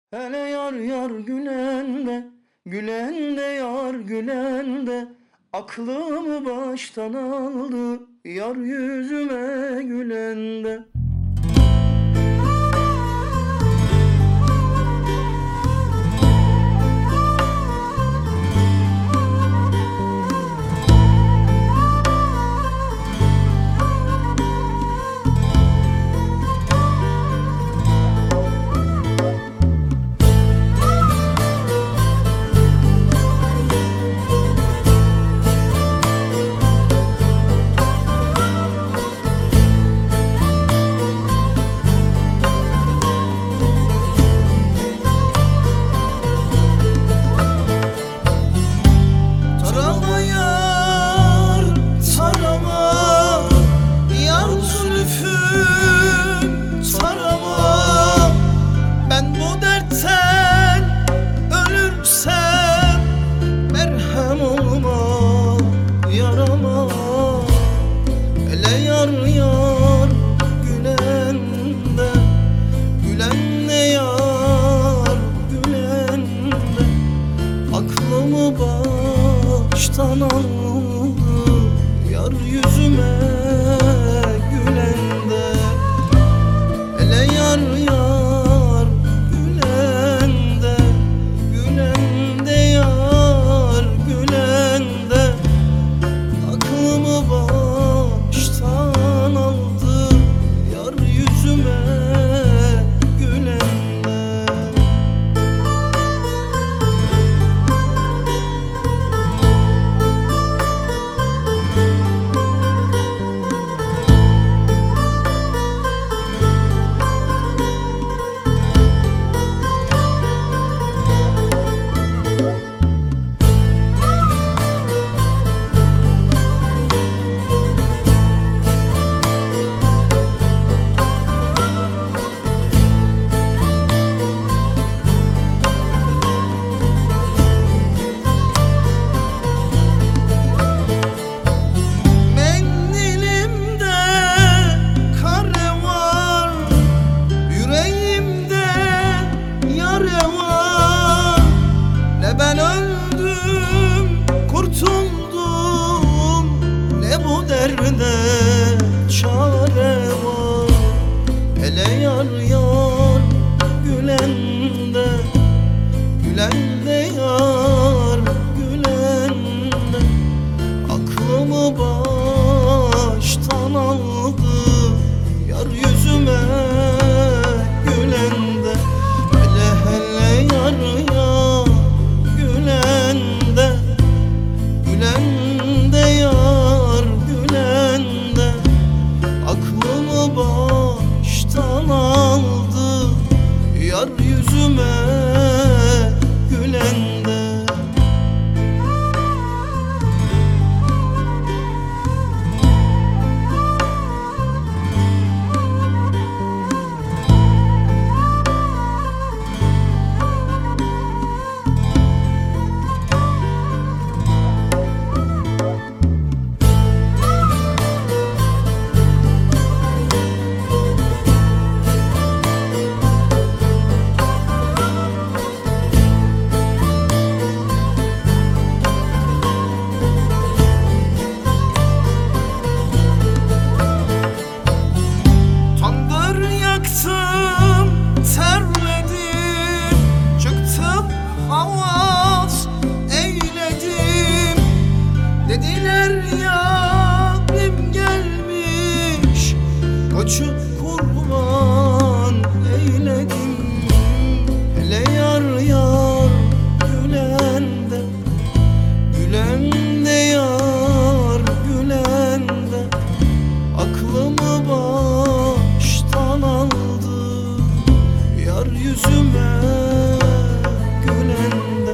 Hele yar yar gülende, gülende yar gülende, aklımı baştan aldı yar yüzüme gülende. Yar yar gülende, gülende yar gülende, aklımı baştan aldı yar yüzüme gülende. Hele yar yar gülende, gülende yar gülende, aklımı baştan aldı yar yüzüme gülende. Ben öldüm, kurtuldum, ne bu derde çare var. Hele yar yar gülende, gülende yar gülende, aklımı baştan aldı yar yüzüme gülende. Hele hele yar yar gülende, gülende yar gülende, aklımı baştan aldı yar yüzüme gülende. Terledim, çıktım havas eyledim. Dediler yarim gelmiş, koçu kurban eyledim. Hele yar yar gülende, gülende yar gülende, aklımı baştan aldı yar yüzüme gülende.